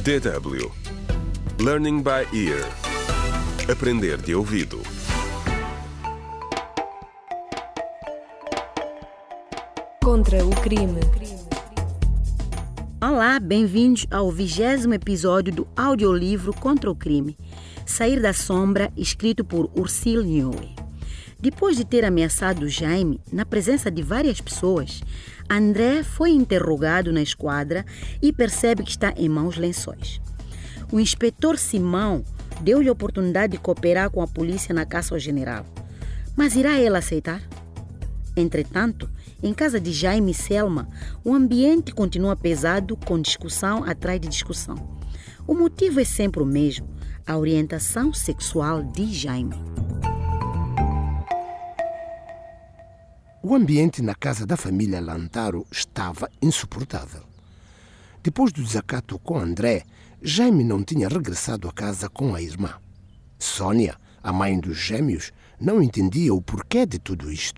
DW Learning by Ear. Aprender de ouvido. Contra o crime. Olá, bem-vindos ao 20º episódio do audiolivro Contra o Crime, Sair da Sombra, escrito por Ursule Nyoe. Depois de ter ameaçado Jaime, na presença de várias pessoas, André foi interrogado na esquadra e percebe que está em maus lençóis. O inspetor Simão deu-lhe a oportunidade de cooperar com a polícia na caça ao general. Mas irá ele aceitar? Entretanto, em casa de Jaime e Selma, o ambiente continua pesado, com discussão atrás de discussão. O motivo é sempre o mesmo: a orientação sexual de Jaime. O ambiente na casa da família Lantaro estava insuportável. Depois do desacato com André, Jaime não tinha regressado a casa com a irmã. Sônia, a mãe dos gêmeos, não entendia o porquê de tudo isto.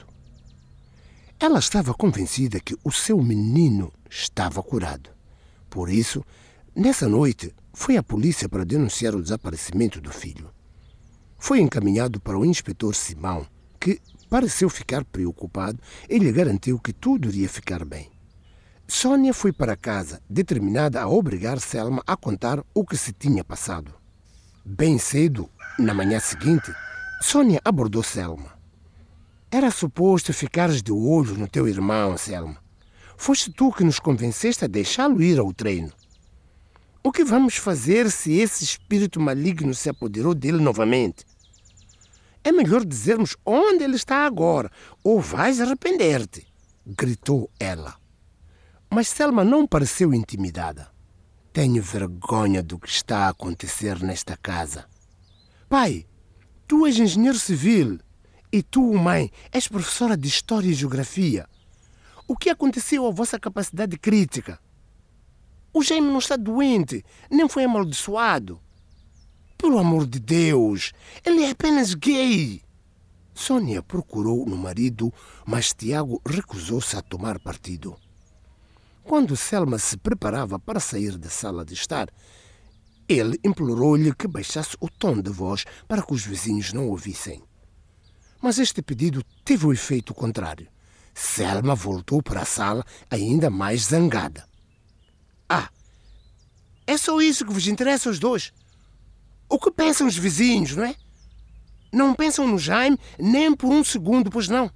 Ela estava convencida que o seu menino estava curado. Por isso, nessa noite, foi à polícia para denunciar o desaparecimento do filho. Foi encaminhado para o inspetor Simão, que pareceu ficar preocupado e lhe garantiu que tudo iria ficar bem. Sônia foi para casa, determinada a obrigar Selma a contar o que se tinha passado. Bem cedo, na manhã seguinte, Sônia abordou Selma. Era suposto ficares de olho no teu irmão, Selma. Foste tu que nos convenceste a deixá-lo ir ao treino. O que vamos fazer se esse espírito maligno se apoderou dele novamente? É melhor dizermos onde ele está agora, ou vais arrepender-te, gritou ela. Mas Selma não pareceu intimidada. Tenho vergonha do que está a acontecer nesta casa. Pai, tu és engenheiro civil e tu, mãe, és professora de História e Geografia. O que aconteceu à vossa capacidade crítica? O Jaime não está doente, nem foi amaldiçoado. Pelo amor de Deus, ele é apenas gay. Sônia procurou no marido, mas Tiago recusou-se a tomar partido. Quando Selma se preparava para sair da sala de estar, ele implorou-lhe que baixasse o tom de voz para que os vizinhos não ouvissem. Mas este pedido teve o efeito contrário. Selma voltou para a sala ainda mais zangada. Ah, é só isso que vos interessa aos dois? O que pensam os vizinhos, não é? Não pensam no Jaime nem por um segundo, pois não?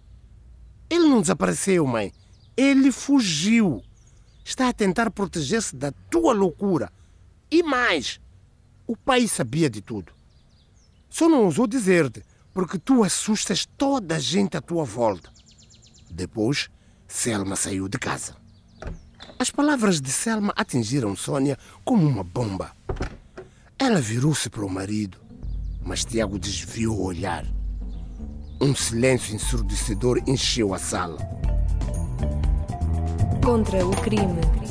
Ele não desapareceu, mãe. Ele fugiu. Está a tentar proteger-se da tua loucura. E mais, o pai sabia de tudo. Só não ousou dizer-te, porque tu assustas toda a gente à tua volta. Depois, Selma saiu de casa. As palavras de Selma atingiram Sônia como uma bomba. Ela virou-se para o marido, mas Tiago desviou o olhar. Um silêncio ensurdecedor encheu a sala. Contra o crime.